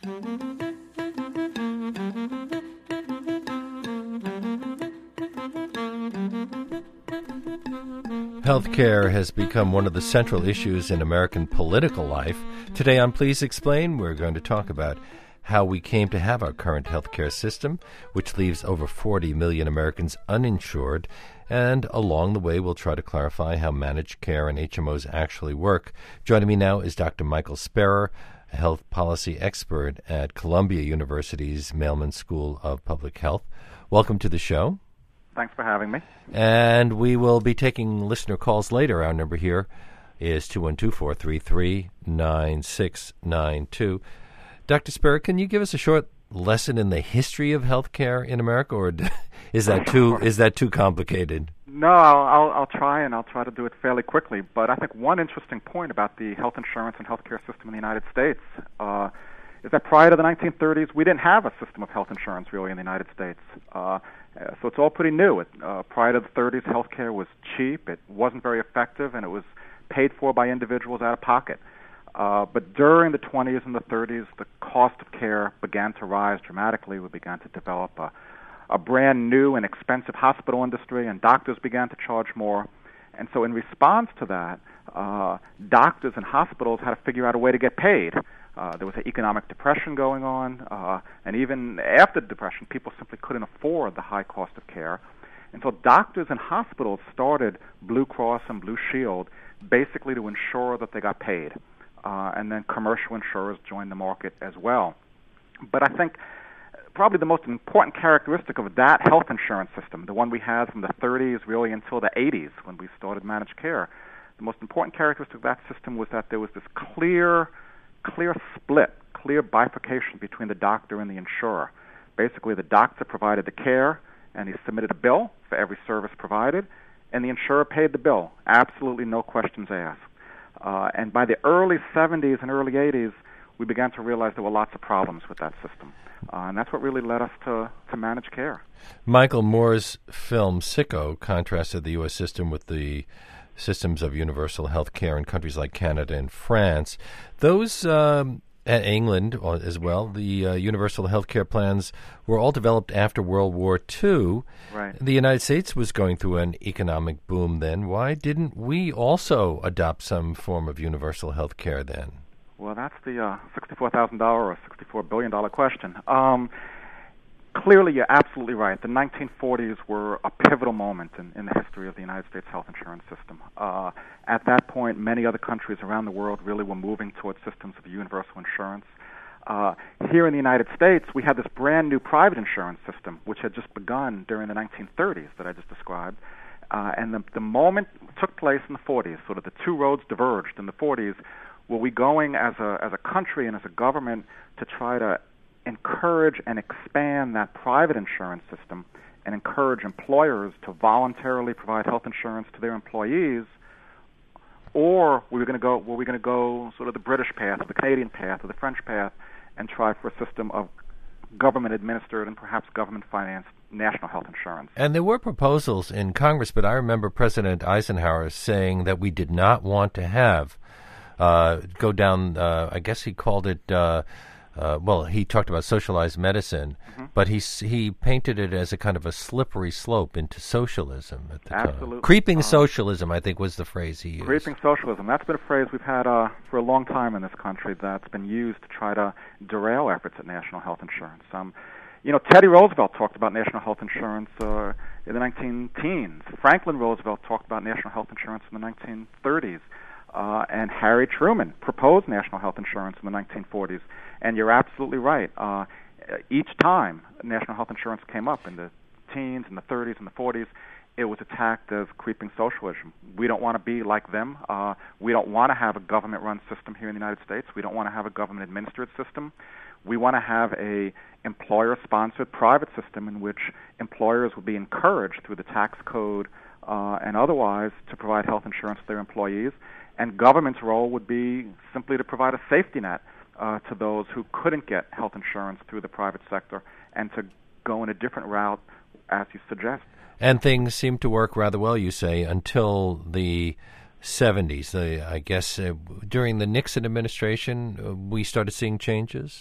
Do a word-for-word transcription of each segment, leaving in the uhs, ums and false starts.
Healthcare has become one of the central issues in American political life. Today on Please Explain, we're going to talk about how we came to have our current healthcare system, which leaves over forty million Americans uninsured. And along the way, we'll try to clarify how managed care and H M Os actually work. Joining me now is Doctor Michael Spera, a health policy expert at Columbia University's Mailman School of Public Health. Welcome to the show. Thanks for having me. And we will be taking listener calls later. Our number here is two one two, four three three, nine six nine two. Doctor Spera, can you give us a short lesson in the history of healthcare in America, or is that too is that too complicated? No, I'll, I'll, I'll try, and I'll try to do it fairly quickly. But I think one interesting point about the health insurance and healthcare system in the United States uh, is that prior to the nineteen thirties, we didn't have a system of health insurance really in the United States. Uh, so it's all pretty new. It, uh, prior to the thirties, healthcare was cheap, it wasn't very effective, and it was paid for by individuals out of pocket. Uh, but during the twenties and the thirties, the cost of care began to rise dramatically. We began to develop a, a brand new and expensive hospital industry, and doctors began to charge more. And so in response to that, uh, doctors and hospitals had to figure out a way to get paid. Uh, there was an economic depression going on, uh, and even after the depression, people simply couldn't afford the high cost of care. And so doctors and hospitals started Blue Cross and Blue Shield basically to ensure that they got paid. Uh, and then commercial insurers joined the market as well. But I think probably the most important characteristic of that health insurance system, the one we had from the thirties really until the eighties when we started managed care, the most important characteristic of that system was that there was this clear clear split, clear bifurcation between the doctor and the insurer. Basically, the doctor provided the care, and he submitted a bill for every service provided, and the insurer paid the bill. Absolutely no questions asked. Uh, and by the early seventies and early eighties, we began to realize there were lots of problems with that system. Uh, and that's what really led us to, to managed care. Michael Moore's film Sicko contrasted the U S system with the systems of universal health care in countries like Canada and France. Those, um, and England as well, the uh, universal health care plans were all developed after World War Two. Right. The United States was going through an economic boom then. Why didn't we also adopt some form of universal health care then? Well, that's the uh, sixty-four thousand dollars or sixty-four billion dollars question. Um, clearly, you're absolutely right. The nineteen forties were a pivotal moment in, in the history of the United States health insurance system. Uh, at that point, many other countries around the world really were moving towards systems of universal insurance. Uh, here in the United States, we had this brand new private insurance system, which had just begun during the nineteen thirties that I just described. Uh, and the, the moment took place in the forties, sort of the two roads diverged in the forties. Were we going as a as a country and as a government to try to encourage and expand that private insurance system and encourage employers to voluntarily provide health insurance to their employees, or were we going to go were we going to go sort of the British path, or the Canadian path, or the French path, and try for a system of government-administered and perhaps government-financed national health insurance? And there were proposals in Congress, but I remember President Eisenhower saying that we did not want to have uh, go down, uh, I guess he called it, uh, uh, well, he talked about socialized medicine, mm-hmm. but he he painted it as a kind of a slippery slope into socialism at the Absolutely. time. Creeping uh, socialism, I think, was the phrase he used. Creeping socialism. That's been a phrase we've had uh, for a long time in this country that's been used to try to derail efforts at national health insurance. Um, you know, Teddy Roosevelt talked about national health insurance uh, in the nineteen teens. Franklin Roosevelt talked about national health insurance in the nineteen thirties. Uh, and Harry Truman proposed national health insurance in the nineteen forties. And you're absolutely right. Uh, each time national health insurance came up in the teens, in the thirties, and the forties, it was attacked as creeping socialism. We don't want to be like them. Uh, we don't want to have a government-run system here in the United States. We don't want to have a government-administered system. We want to have a employer-sponsored private system in which employers will be encouraged through the tax code uh, and otherwise to provide health insurance to their employees. And government's role would be simply to provide a safety net uh, to those who couldn't get health insurance through the private sector and to go in a different route, as you suggest. And things seemed to work rather well, you say, until the seventies. The, I guess uh, during the Nixon administration, uh, we started seeing changes?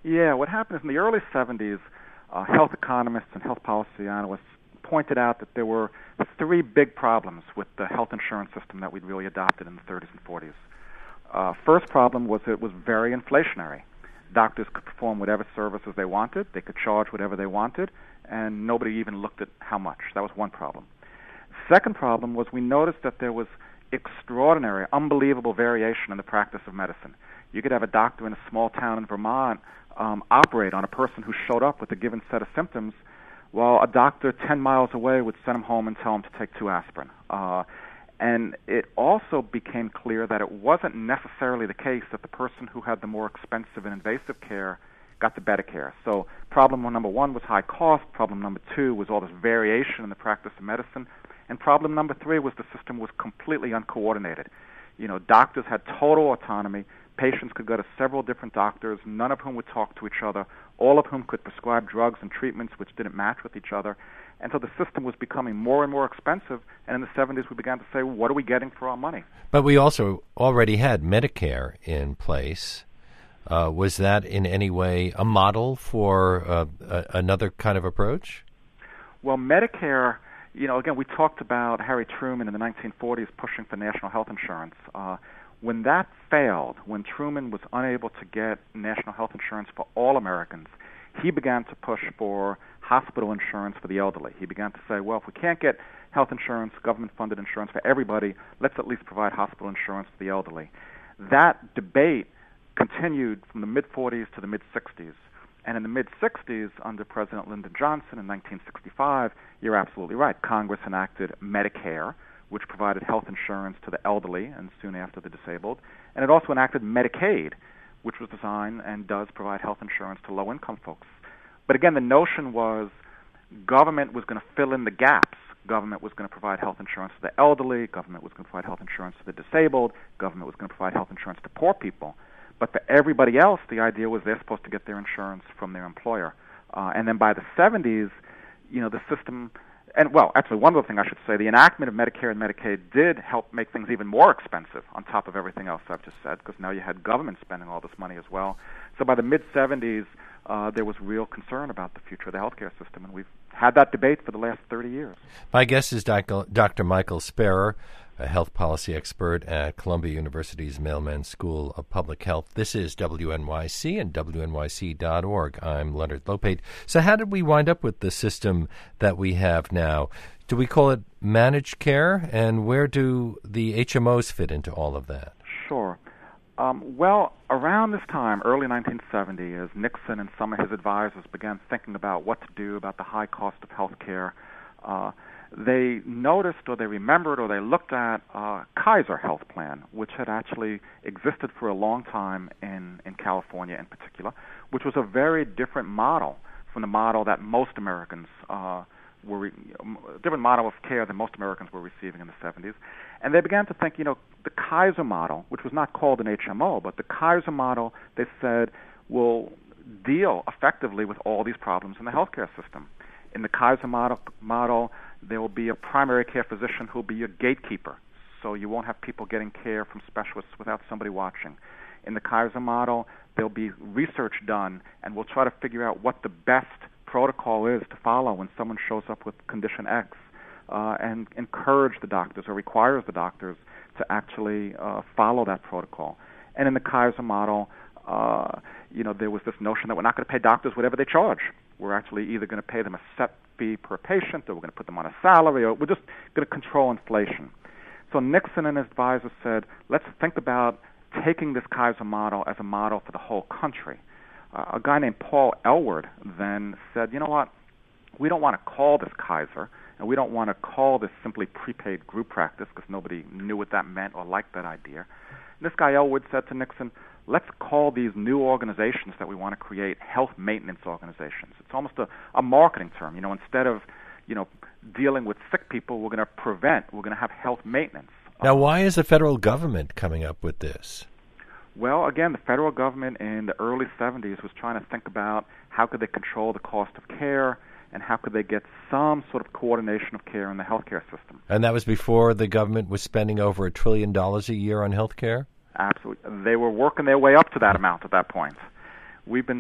Yeah, what happened is in the early seventies, uh, health economists and health policy analysts pointed out that there were three big problems with the health insurance system that we'd really adopted in the thirties and forties. Uh, first problem was it was very inflationary. Doctors could perform whatever services they wanted, they could charge whatever they wanted, and nobody even looked at how much. That was one problem. Second problem was we noticed that there was extraordinary, unbelievable variation in the practice of medicine. You could have a doctor in a small town in Vermont um, operate on a person who showed up with a given set of symptoms, while a doctor ten miles away would send him home and tell him to take two aspirin. Uh, and it also became clear that it wasn't necessarily the case that the person who had the more expensive and invasive care got the better care. So problem number one was high cost. Problem number two was all this variation in the practice of medicine. And problem number three was the system was completely uncoordinated. You know, doctors had total autonomy. Patients could go to several different doctors, none of whom would talk to each other, all of whom could prescribe drugs and treatments which didn't match with each other. And so the system was becoming more and more expensive. And in the seventies, we began to say, well, what are we getting for our money? But we also already had Medicare in place. Uh, was that in any way a model for uh, a, another kind of approach? Well, Medicare, you know, again, we talked about Harry Truman in the nineteen forties pushing for national health insurance. Uh, when that failed, when Truman was unable to get national health insurance for all Americans, he began to push for hospital insurance for the elderly. He began to say, well, if we can't get health insurance, government-funded insurance for everybody, let's at least provide hospital insurance for the elderly. That debate continued from the mid-forties to the mid-sixties. And in the mid-sixties, under President Lyndon Johnson in nineteen sixty-five, you're absolutely right, Congress enacted Medicare, which provided health insurance to the elderly and soon after the disabled. And it also enacted Medicaid, which was designed and does provide health insurance to low-income folks. But again, the notion was government was going to fill in the gaps. Government was going to provide health insurance to the elderly. Government was going to provide health insurance to the disabled. Government was going to provide health insurance to poor people. But for everybody else, the idea was they're supposed to get their insurance from their employer. Uh, and then by the seventies, you know, the system, and well, actually, one other thing I should say, the enactment of Medicare and Medicaid did help make things even more expensive on top of everything else I've just said, because now you had government spending all this money as well. So by the mid-seventies, uh, there was real concern about the future of the healthcare system, and we've had that debate for the last thirty years. My guest is Doctor Michael Spera, a health policy expert at Columbia University's Mailman School of Public Health. This is W N Y C and W N Y C dot org. I'm Leonard Lopate. So how did we wind up with the system that we have now? Do we call it managed care, and where do the H M Os fit into all of that? Sure. Um, well, around this time, early nineteen seventy, as Nixon and some of his advisors began thinking about what to do about the high cost of health care, uh, they noticed or they remembered or they looked at uh, Kaiser Health Plan, which had actually existed for a long time in, in California in particular, which was a very different model from the model that most Americans uh, were, re- a different model of care than most Americans were receiving in the seventies. And they began to think, you know, the Kaiser model, which was not called an H M O, but the Kaiser model, they said, will deal effectively with all these problems in the healthcare system. In the Kaiser model, model there will be a primary care physician who will be your gatekeeper, so you won't have people getting care from specialists without somebody watching. In the Kaiser model, there'll be research done, and we'll try to figure out what the best protocol is to follow when someone shows up with condition X, uh, and encourage the doctors or requires the doctors to actually uh, follow that protocol. And in the Kaiser model, uh, you know, there was this notion that we're not going to pay doctors whatever they charge. We're actually either going to pay them a set fee per patient, or we're going to put them on a salary, or we're just going to control inflation. So Nixon and his advisors said, let's think about taking this Kaiser model as a model for the whole country. Uh, a guy named Paul Elward then said, you know what, we don't want to call this Kaiser, and we don't want to call this simply prepaid group practice because nobody knew what that meant or liked that idea. And this guy Elwood said to Nixon, let's call these new organizations that we want to create health maintenance organizations. It's almost a, a marketing term. You know, instead of, you know, dealing with sick people, we're going to prevent, we're going to have health maintenance. Now, why is the federal government coming up with this? Well, again, the federal government in the early seventies was trying to think about how could they control the cost of care and how could they get some sort of coordination of care in the healthcare system. And that was before the government was spending over a trillion dollars a year on health care? Absolutely. They were working their way up to that amount at that point. We've been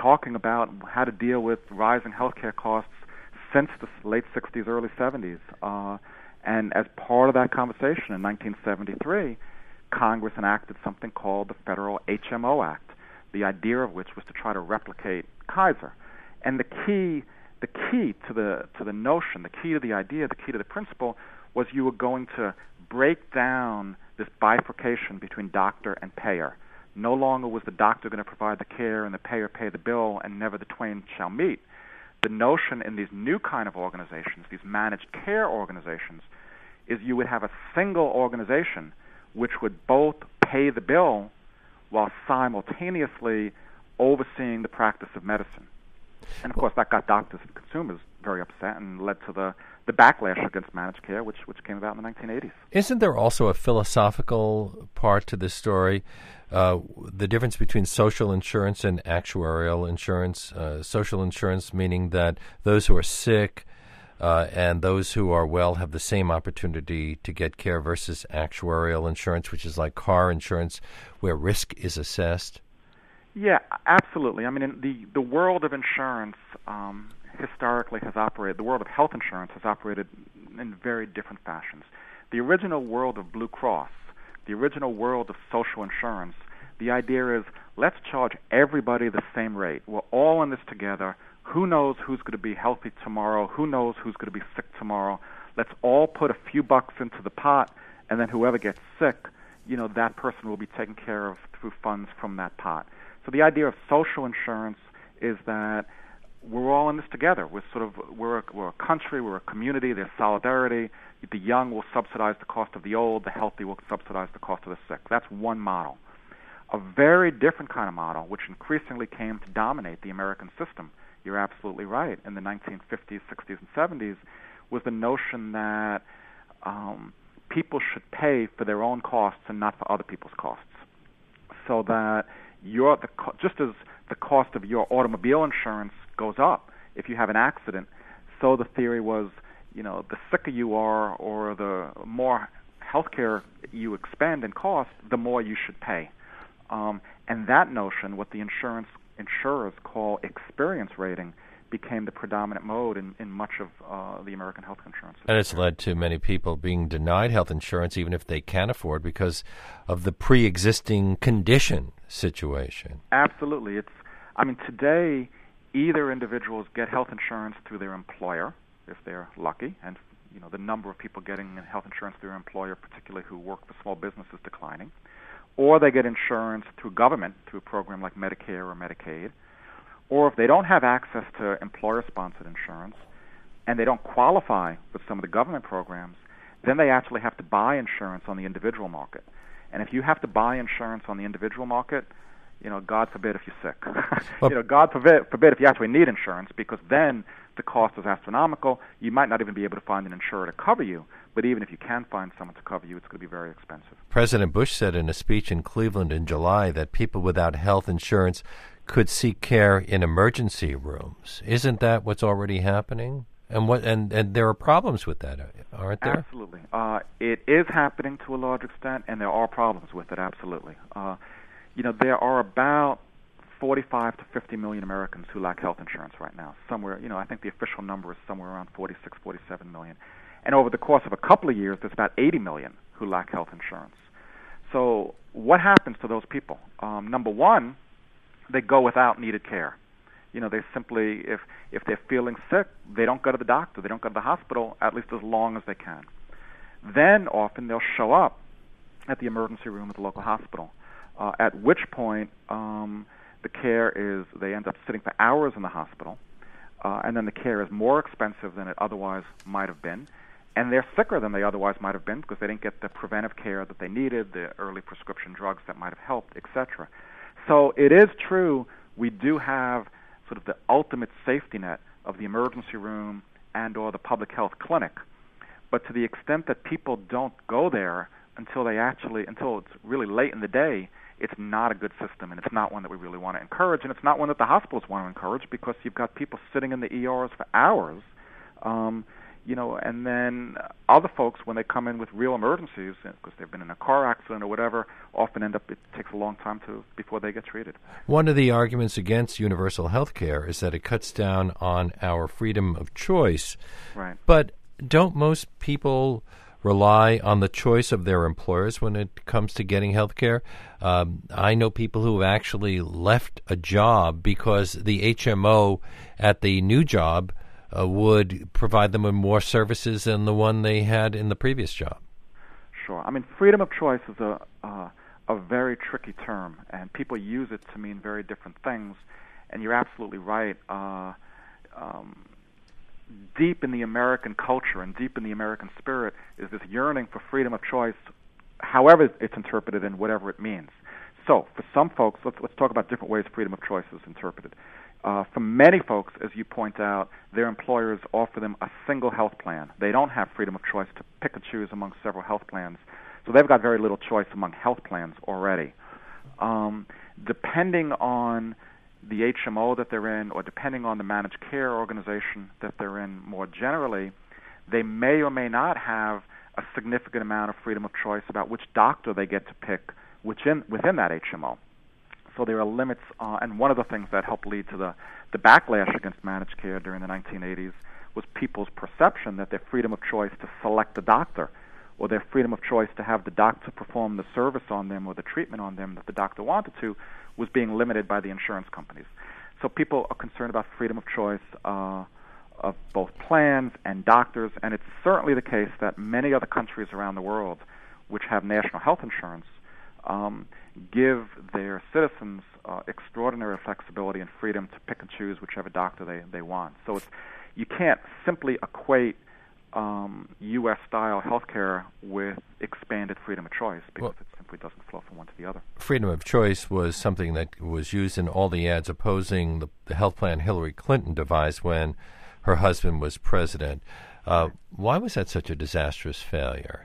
talking about how to deal with rising healthcare costs since the late sixties, early seventies. Uh, and as part of that conversation in nineteen seventy-three, Congress enacted something called the Federal H M O Act, the idea of which was to try to replicate Kaiser. And the key, the key to the to the notion, the key to the idea, the key to the principle was you were going to break down this bifurcation between doctor and payer. No longer was the doctor going to provide the care and the payer pay the bill, and never the twain shall meet. The notion in these new kind of organizations, these managed care organizations, is you would have a single organization which would both pay the bill while simultaneously overseeing the practice of medicine. And of course, that got doctors and consumers very upset and led to the, the backlash against managed care, which which came about in the nineteen eighties. Isn't there also a philosophical part to this story? Uh, the difference between social insurance and actuarial insurance. Uh, social insurance meaning that those who are sick uh, and those who are well have the same opportunity to get care versus actuarial insurance, which is like car insurance, where risk is assessed. Yeah, absolutely. I mean, in the, the world of insurance um, historically has operated, the world of health insurance has operated in very different fashions. The original world of Blue Cross, the original world of social insurance, the idea is let's charge everybody the same rate. We're all in this together. Who knows who's going to be healthy tomorrow? Who knows who's going to be sick tomorrow? Let's all put a few bucks into the pot, and then whoever gets sick, you know, that person will be taken care of through funds from that pot. So the idea of social insurance is that we're all in this together. We're sort of we're a, we're a country, we're a community. There's solidarity. The young will subsidize the cost of the old. The healthy will subsidize the cost of the sick. That's one model. A very different kind of model, which increasingly came to dominate the American system, you're absolutely right, in the nineteen fifties, sixties, and seventies, was the notion that um, people should pay for their own costs and not for other people's costs. So that your the co- just as the cost of your automobile insurance goes up if you have an accident, so the theory was, you know, the sicker you are or the more healthcare you expend in cost, the more you should pay. Um, and that notion, what the insurance insurers call experience rating, became the predominant mode in, in much of uh, the American health insurance system. And it's led to many people being denied health insurance even if they can afford because of the pre-existing condition situation. Absolutely. It's, I mean, today, either individuals get health insurance through their employer, if they're lucky, and you know the number of people getting health insurance through their employer, particularly who work for small business, is declining. Or they get insurance through government, through a program like Medicare or Medicaid. Or if they don't have access to employer-sponsored insurance and they don't qualify for some of the government programs, then they actually have to buy insurance on the individual market. And if you have to buy insurance on the individual market, you know, God forbid if you're sick. Well, you know, God forbid, forbid if you actually need insurance, because then the cost is astronomical. You might not even be able to find an insurer to cover you, but even if you can find someone to cover you, it's going to be very expensive. President Bush said in a speech in Cleveland in July that people without health insurance could seek care in emergency rooms. Isn't that what's already happening? And what and, and there are problems with that, aren't there? Absolutely. Uh, it is happening to a large extent, and there are problems with it, absolutely. Uh, you know, there are about forty-five to fifty million Americans who lack health insurance right now. Somewhere, you know, I think the official number is somewhere around forty-six, forty-seven million. And over the course of a couple of years, there's about eighty million who lack health insurance. So what happens to those people? Um, number one, they go without needed care. You know, they simply, if if they're feeling sick, they don't go to the doctor. They don't go to the hospital, at least as long as they can. Then often they'll show up at the emergency room at the local hospital, uh, at which point um, the care is, they end up sitting for hours in the hospital, uh, and then the care is more expensive than it otherwise might have been. And they're sicker than they otherwise might have been because they didn't get the preventive care that they needed, the early prescription drugs that might have helped, et cetera. So it is true, we do have sort of the ultimate safety net of the emergency room and or the public health clinic. But to the extent that people don't go there until they actually, until it's really late in the day, it's not a good system, and it's not one that we really want to encourage, and it's not one that the hospitals want to encourage because you've got people sitting in the E Rs for hours, um, you know, and then other folks, when they come in with real emergencies, because they've been in a car accident or whatever, often end up, it takes a long time to before they get treated. One of the arguments against universal health care is that it cuts down on our freedom of choice. Right. But don't most people rely on the choice of their employers when it comes to getting health care? Um, I know people who have actually left a job because the H M O at the new job uh, would provide them with more services than the one they had in the previous job. Sure. I mean, freedom of choice is a uh, a very tricky term, and people use it to mean very different things. And you're absolutely right. Uh, um, deep in the American culture and deep in the American spirit is this yearning for freedom of choice, however it's interpreted and whatever it means. So, for some folks, let's let's talk about different ways freedom of choice is interpreted. Uh, for many folks, as you point out, their employers offer them a single health plan. They don't have freedom of choice to pick and choose among several health plans, so they've got very little choice among health plans already. Um, depending on the H M O that they're in, or depending on the managed care organization that they're in more generally, they may or may not have a significant amount of freedom of choice about which doctor they get to pick within, within that H M O. So there are limits, uh, and one of the things that helped lead to the, the backlash against managed care during the nineteen eighties was people's perception that their freedom of choice to select a doctor, or their freedom of choice to have the doctor perform the service on them or the treatment on them that the doctor wanted to, was being limited by the insurance companies. So people are concerned about freedom of choice uh, of both plans and doctors, and it's certainly the case that many other countries around the world which have national health insurance um, give their citizens uh, extraordinary flexibility and freedom to pick and choose whichever doctor they, they want. So it's, you can't simply equate um, U S-style healthcare with expanded freedom of choice, because well, it simply doesn't flow from one to the other. Freedom of choice was something that was used in all the ads opposing the, the health plan Hillary Clinton devised when her husband was president. Uh, why was that such a disastrous failure?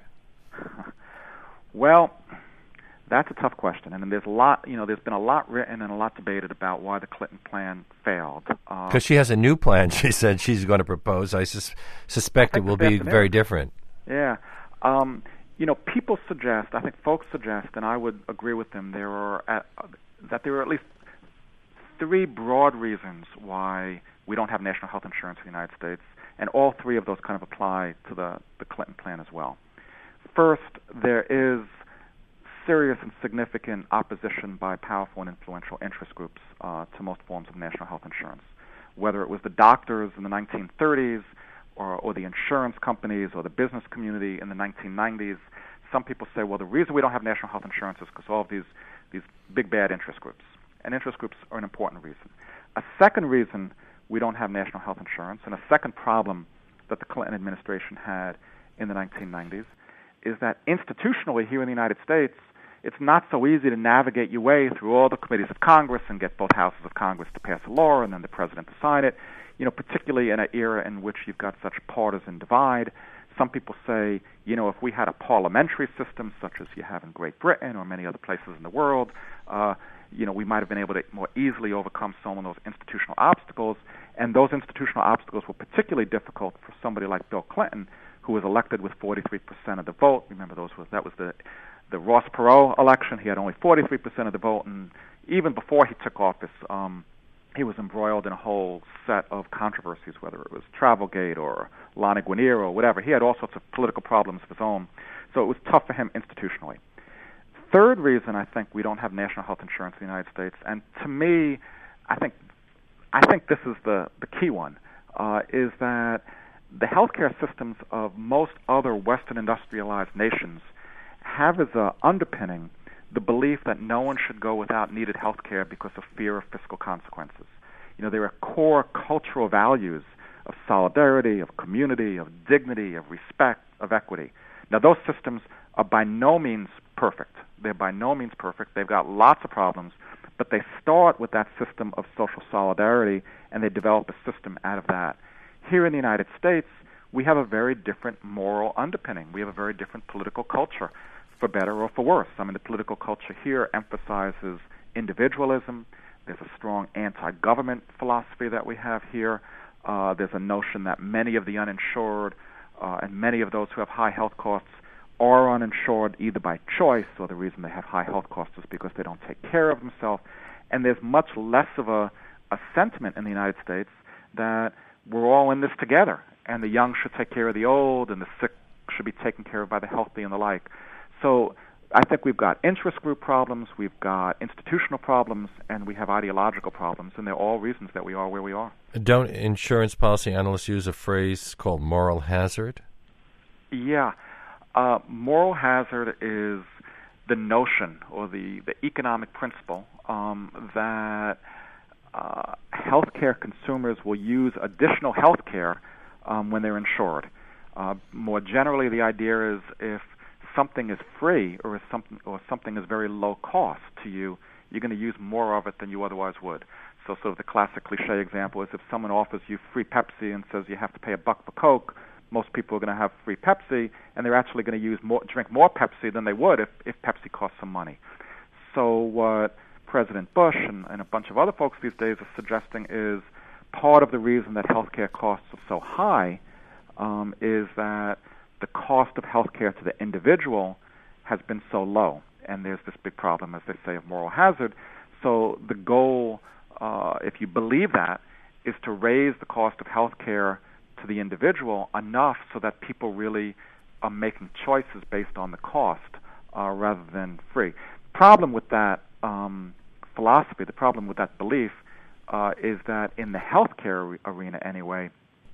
Well, that's a tough question, and there's a lot. You know, there's been a lot written and a lot debated about why the Clinton plan failed. Because uh, she has a new plan. She said she's going to propose. I sus- suspect I it will be very different. Yeah, um, you know, people suggest. I think folks suggest, and I would agree with them. There are at, uh, that there are at least three broad reasons why we don't have national health insurance in the United States, and all three of those kind of apply to the the Clinton plan as well. First, there is serious and significant opposition by powerful and influential interest groups uh, to most forms of national health insurance, whether it was the doctors in the nineteen thirties or, or the insurance companies or the business community in the nineteen nineties. Some people say, well, the reason we don't have national health insurance is because all of these, these big bad interest groups. And interest groups are an important reason. A second reason we don't have national health insurance, and a second problem that the Clinton administration had in the nineteen nineties, is that institutionally here in the United States, it's not so easy to navigate your way through all the committees of Congress and get both houses of Congress to pass a law and then the president to sign it, you know, particularly in an era in which you've got such partisan divide. Some people say, you know, if we had a parliamentary system such as you have in Great Britain or many other places in the world, uh, you know, we might have been able to more easily overcome some of those institutional obstacles, and those institutional obstacles were particularly difficult for somebody like Bill Clinton, who was elected with forty-three percent of the vote. Remember, those was that was the the Ross Perot election. He had only forty-three percent of the vote, and even before he took office, um, he was embroiled in a whole set of controversies, whether it was Travelgate or Lani Guinier or whatever. He had all sorts of political problems of his own, so it was tough for him institutionally. Third reason I think we don't have national health insurance in the United States, and to me, I think I think this is the, the key one, uh, is that the healthcare systems of most other Western industrialized nations have as a underpinning the belief that no one should go without needed health care because of fear of fiscal consequences. You know, there are core cultural values of solidarity, of community, of dignity, of respect, of equity. Now, those systems are by no means perfect. They're by no means perfect. They've got lots of problems, but they start with that system of social solidarity, and they develop a system out of that. Here in the United States, we have a very different moral underpinning. We have a very different political culture, for better or for worse. I mean, the political culture here emphasizes individualism. There's a strong anti-government philosophy that we have here. Uh, there's a notion that many of the uninsured uh, and many of those who have high health costs are uninsured either by choice or the reason they have high health costs is because they don't take care of themselves. And there's much less of a, a sentiment in the United States that we're all in this together, and the young should take care of the old, and the sick should be taken care of by the healthy and the like. So I think we've got interest group problems, we've got institutional problems, and we have ideological problems, and they're all reasons that we are where we are. Don't insurance policy analysts use a phrase called moral hazard? Yeah. Uh, moral hazard is the notion or the, the economic principle um, that uh, healthcare consumers will use additional healthcare um, when they're insured. Uh, more generally, the idea is if something is free or if something or something is very low cost to you, you're going to use more of it than you otherwise would. So, sort of the classic cliche example is if someone offers you free Pepsi and says you have to pay a buck for Coke, most people are going to have free Pepsi, and they're actually going to use more, drink more Pepsi than they would if, if Pepsi cost some money. So what President Bush and, and a bunch of other folks these days are suggesting is part of the reason that healthcare costs are so high um, is that the cost of healthcare to the individual has been so low, and there's this big problem, as they say, of moral hazard. So the goal, uh, if you believe that, is to raise the cost of healthcare to the individual enough so that people really are making choices based on the cost uh, rather than free. Problem with that um, philosophy, the problem with that belief, uh, is that in the healthcare re- arena anyway,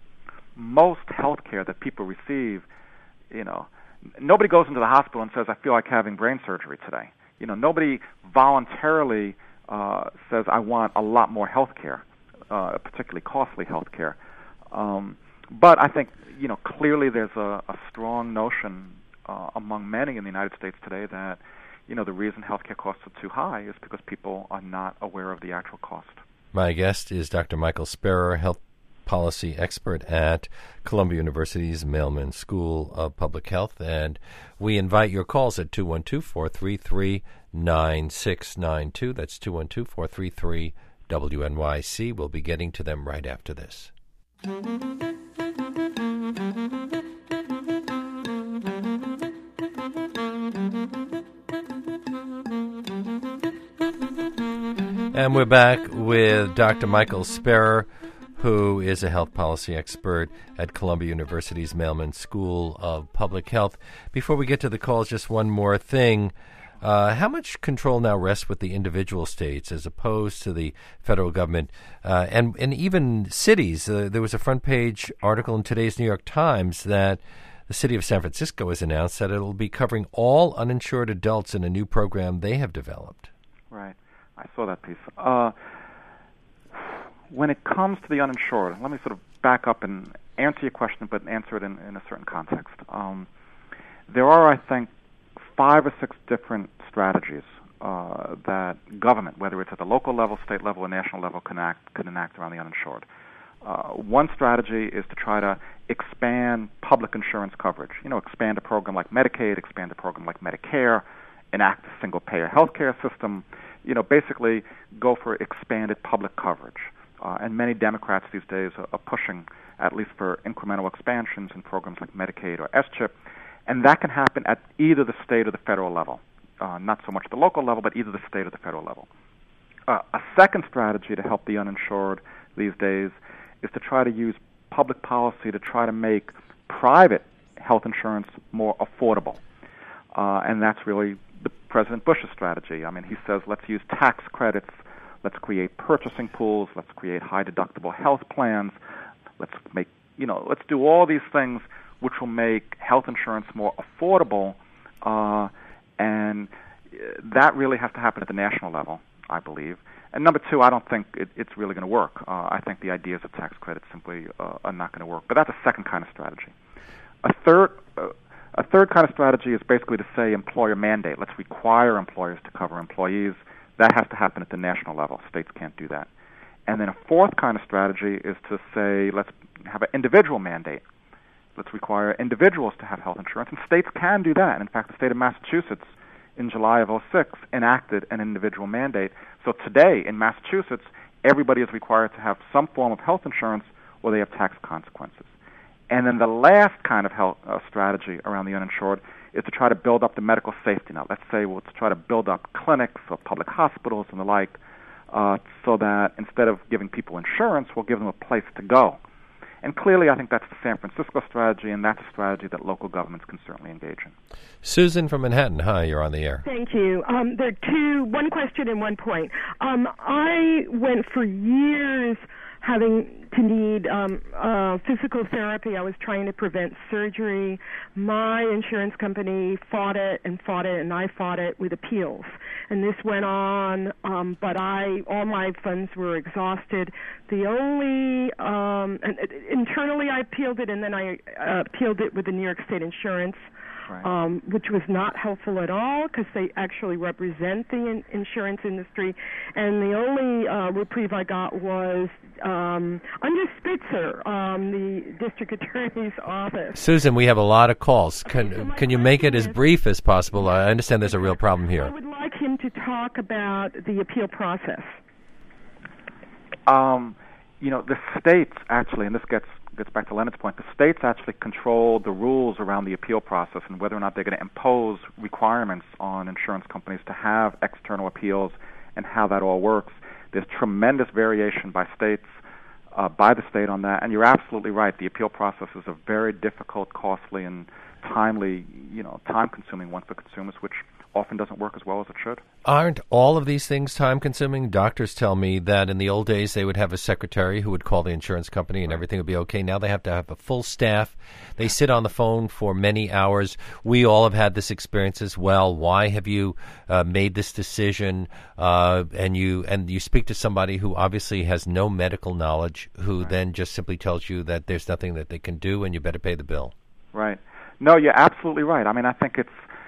most healthcare that people receive, you know, nobody goes into the hospital and says, I feel like having brain surgery today. You know, nobody voluntarily uh, says, I want a lot more health care, uh, particularly costly health care. Um, but I think, you know, clearly there's a, a strong notion uh, among many in the United States today that, you know, the reason healthcare costs are too high is because people are not aware of the actual cost. My guest is Doctor Michael Sperrer, health policy expert at Columbia University's Mailman School of Public Health, and we invite your calls at two one two, four three three, nine six nine two. That's two one two, four three three, W N Y C. We'll be getting to them right after this. And we're back with Doctor Michael Sperrer, who is a health policy expert at Columbia University's Mailman School of Public Health. Before we get to the calls, just one more thing. Uh, how much control now rests with the individual states as opposed to the federal government uh, and, and even cities? Uh, there was a front page article in today's New York Times that the city of San Francisco has announced that it will be covering all uninsured adults in a new program they have developed. Right. I saw that piece. Uh, when it comes to the uninsured, let me sort of back up and answer your question, but answer it in, in a certain context. Um, there are, I think, five or six different strategies uh, that government, whether it's at the local level, state level, or national level, can act, can enact around the uninsured. Uh, one strategy is to try to expand public insurance coverage. You know, expand a program like Medicaid, expand a program like Medicare, enact a single-payer healthcare system. You know, basically go for expanded public coverage. Uh, and many Democrats these days are, are pushing, at least for incremental expansions in programs like Medicaid or S CHIP. And that can happen at either the state or the federal level. Uh, not so much the local level, but either the state or the federal level. Uh, a second strategy to help the uninsured these days is to try to use public policy to try to make private health insurance more affordable. Uh, and that's really the President Bush's strategy. I mean, he says, let's use tax credits, let's create purchasing pools, let's create high-deductible health plans, let's make, you know, let's do all these things which will make health insurance more affordable, uh, and that really has to happen at the national level, I believe. And number two, I don't think it, it's really going to work. Uh, I think the ideas of tax credits simply uh, are not going to work. But that's a second kind of strategy. A third, uh, a third kind of strategy is basically to say employer mandate. Let's require employers to cover employees. That has to happen at the national level. States can't do that. And then a fourth kind of strategy is to say let's have an individual mandate. Let's require individuals to have health insurance. And states can do that. And in fact, the state of Massachusetts in July of oh six enacted an individual mandate. So today in Massachusetts, everybody is required to have some form of health insurance or they have tax consequences. And then the last kind of health uh, strategy around the uninsured is to try to build up the medical safety net. Let's say we'll try to build up clinics or public hospitals and the like, uh, so that instead of giving people insurance, we'll give them a place to go. And clearly, I think that's the San Francisco strategy, and that's a strategy that local governments can certainly engage in. Susan from Manhattan, hi, you're on the air. Thank you. Um, there are two, one question and one point. Um, I went for years having to need um, uh, physical therapy. I was trying to prevent surgery. My insurance company fought it and fought it, and I fought it with appeals. And this went on, um, but I all my funds were exhausted. The only um, and, uh, internally I appealed it, and then I uh, appealed it with the New York State Insurance. Right. Um, which was not helpful at all because they actually represent the in- insurance industry. And the only uh, reprieve I got was um, under Spitzer, um, the district attorney's office. Susan, we have a lot of calls. Can okay, so can you make it as brief as possible? I understand there's a real problem here. I would like him to talk about the appeal process. Um, you know, the states actually, and this gets gets back to Leonard's point, the states actually control the rules around the appeal process and whether or not they're going to impose requirements on insurance companies to have external appeals and how that all works. There's tremendous variation by states, uh, by the state on that, and you're absolutely right. The appeal process is a very difficult, costly, and timely, you know, time-consuming one for consumers, which often doesn't work as well as it should. Aren't all of these things time-consuming? Doctors tell me that in the old days they would have a secretary who would call the insurance company and right. everything would be okay. Now they have to have a full staff. They sit on the phone for many hours. We all have had this experience as well. Why have you uh, made this decision? Uh, and you and you speak to somebody who obviously has no medical knowledge, who right. then just simply tells you that there's nothing that they can do and you better pay the bill. Right. No, you're absolutely right. I mean, I think it's,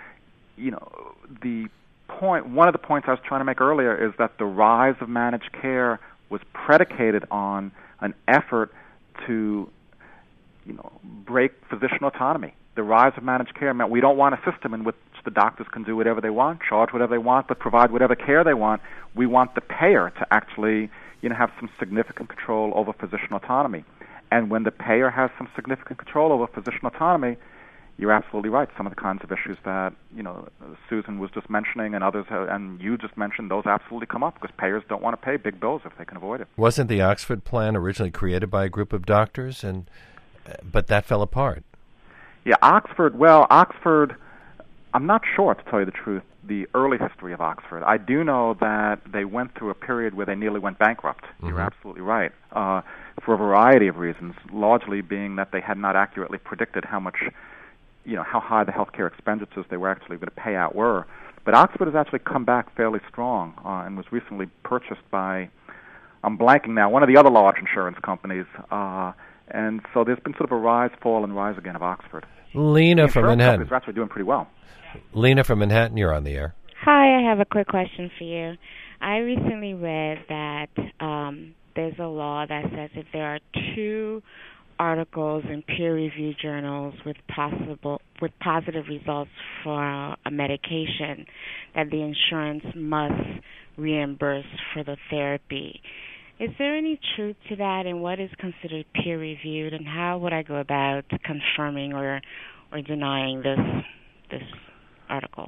you know, the point, one of the points I was trying to make earlier is that the rise of managed care was predicated on an effort to, you know, break physician autonomy. The rise of managed care meant we don't want a system in which the doctors can do whatever they want, charge whatever they want, but provide whatever care they want. We want the payer to actually, you know, have some significant control over physician autonomy. And when the payer has some significant control over physician autonomy, you're absolutely right. Some of the kinds of issues that, you know, Susan was just mentioning and others have, and you just mentioned, those absolutely come up because payers don't want to pay big bills if they can avoid it. Wasn't the Oxford plan originally created by a group of doctors, and but that fell apart? Yeah, Oxford, well, Oxford, I'm not sure, to tell you the truth, the early history of Oxford. I do know that they went through a period where they nearly went bankrupt. Mm-hmm. You're absolutely right, uh, for a variety of reasons, largely being that they had not accurately predicted how much you know, how high the healthcare expenditures they were actually going to pay out were. But Oxford has actually come back fairly strong uh, and was recently purchased by, I'm blanking now, one of the other large insurance companies. Uh, and so there's been sort of a rise, fall, and rise again of Oxford. Lena from Manhattan. The insurance companies are actually doing pretty well. Lena from Manhattan, you're on the air. Hi, I have a quick question for you. I recently read that um, there's a law that says if there are two articles in peer-reviewed journals with possible with positive results for a medication, that the insurance must reimburse for the therapy. Is there any truth to that, and what is considered peer-reviewed, and how would I go about confirming or or denying this this article?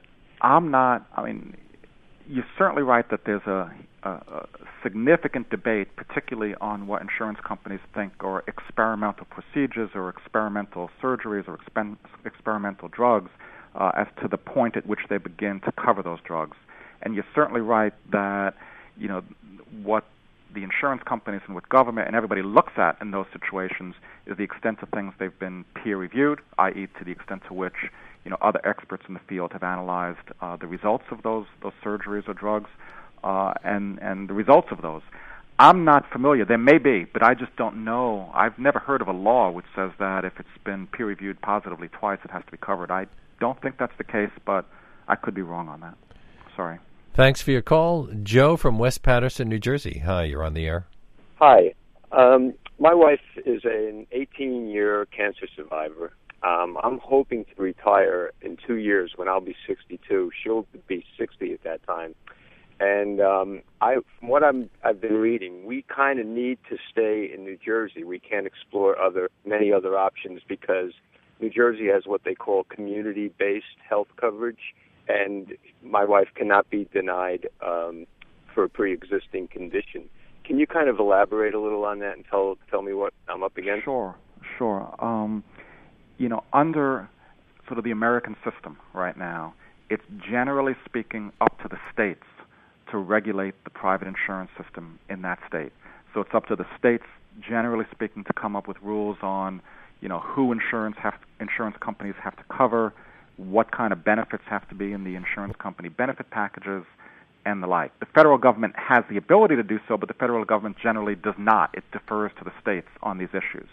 I'm not. I mean, you're certainly right that there's a, a, a significant debate, particularly on what insurance companies think are experimental procedures or experimental surgeries or expen- experimental drugs uh, as to the point at which they begin to cover those drugs. And you're certainly right that, you know, what the insurance companies and what government and everybody looks at in those situations is the extent of things they've been peer-reviewed, that is to the extent to which, you know, other experts in the field have analyzed uh, the results of those those surgeries or drugs uh, and, and the results of those. I'm not familiar. There may be, but I just don't know. I've never heard of a law which says that if it's been peer-reviewed positively twice, it has to be covered. I don't think that's the case, but I could be wrong on that. Sorry. Thanks for your call. Joe from West Patterson, New Jersey. Hi, you're on the air. Hi. Um, my wife is an eighteen-year cancer survivor. Um, I'm hoping to retire in two years when I'll be sixty-two. She'll be sixty at that time. And um, I, from what I'm, I've been reading, we kind of need to stay in New Jersey. We can't explore other many other options because New Jersey has what they call community-based health coverage, and my wife cannot be denied um, for a pre-existing condition. Can you kind of elaborate a little on that and tell tell me what I'm up against? Sure, sure. Um, you know, under sort of the American system right now, it's generally speaking up to the states to regulate the private insurance system in that state. So it's up to the states, generally speaking, to come up with rules on, you know, who insurance have insurance companies have to cover, what kind of benefits have to be in the insurance company benefit packages, and the like. The federal government has the ability to do so, but the federal government generally does not. It defers to the states on these issues.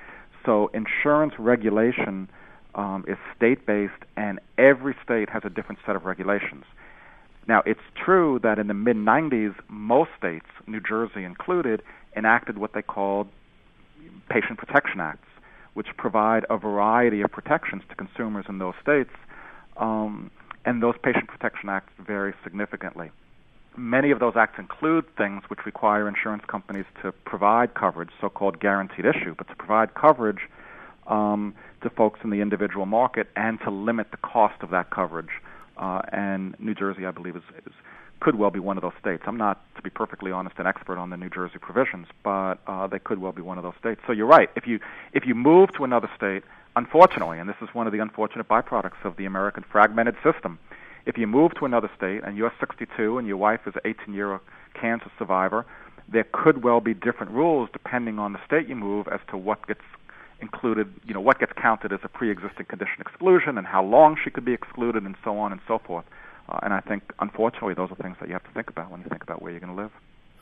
So insurance regulation um, is state-based, and every state has a different set of regulations. Now, it's true that in the mid nineties, most states, New Jersey included, enacted what they called Patient Protection Acts, which provide a variety of protections to consumers in those states, um, and those Patient Protection Acts vary significantly. Many of those acts include things which require insurance companies to provide coverage, so-called guaranteed issue, but to provide coverage um, to folks in the individual market and to limit the cost of that coverage. Uh, and New Jersey, I believe, is, is could well be one of those states. I'm not, to be perfectly honest, an expert on the New Jersey provisions, but uh, they could well be one of those states. So you're right. If you if you move to another state, unfortunately, and this is one of the unfortunate byproducts of the American fragmented system, if you move to another state and you're sixty-two and your wife is an eighteen-year cancer survivor, there could well be different rules depending on the state you move as to what gets included, you know, what gets counted as a pre-existing condition exclusion and how long she could be excluded and so on and so forth. Uh, and I think, unfortunately, those are things that you have to think about when you think about where you're going to live.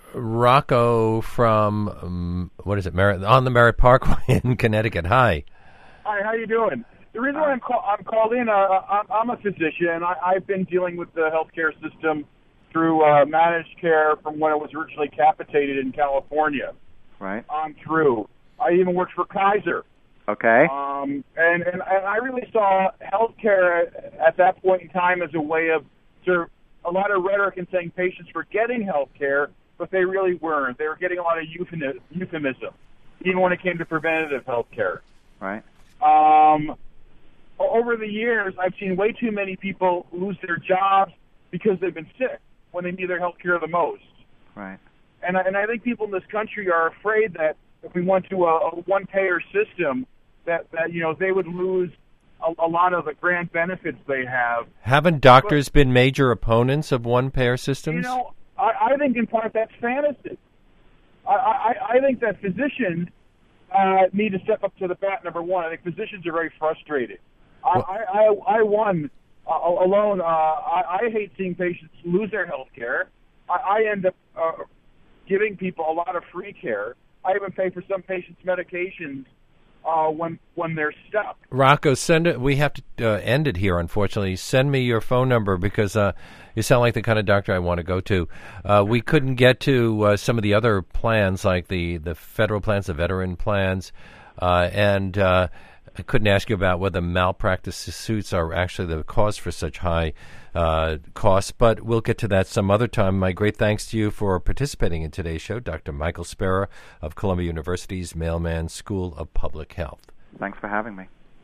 Rocco from, um, what is it, Mer- on the Merritt Parkway in Connecticut. Hi. Hi, how you doing? The reason why I'm, call- I'm called in, uh, I'm, I'm a physician, and I, I've been dealing with the healthcare system through uh, managed care from when it was originally capitated in California. Right. On through. I even worked for Kaiser. Okay. Um, and, and, and I really saw healthcare at that point in time as a way of sort of a lot of rhetoric in saying patients were getting healthcare, but they really weren't. They were getting a lot of euphemism, even when it came to preventative healthcare. Right. Um, over the years, I've seen way too many people lose their jobs because they've been sick when they need their healthcare the most. Right. And I, and I think people in this country are afraid that if we went to a, a one-payer system, that, that you know they would lose a, a lot of the grant benefits they have. Haven't doctors but, been major opponents of one-payer systems? You know, I, I think in part that's fantasy. I, I, I think that physicians uh, need to step up to the bat, number one. I think physicians are very frustrated. I, I, I, I won uh, alone. Uh, I, I hate seeing patients lose their health care. I, I end up uh, giving people a lot of free care. I even pay for some patients' medications uh, when when they're stuck. Rocco, send it. We have to uh, end it here, unfortunately. Send me your phone number because uh, you sound like the kind of doctor I want to go to. Uh, we couldn't get to uh, some of the other plans, like the, the federal plans, the veteran plans, uh, and uh, I couldn't ask you about whether malpractice suits are actually the cause for such high uh, costs, but we'll get to that some other time. My great thanks to you for participating in today's show, Doctor Michael Spera of Columbia University's Mailman School of Public Health. Thanks for having me.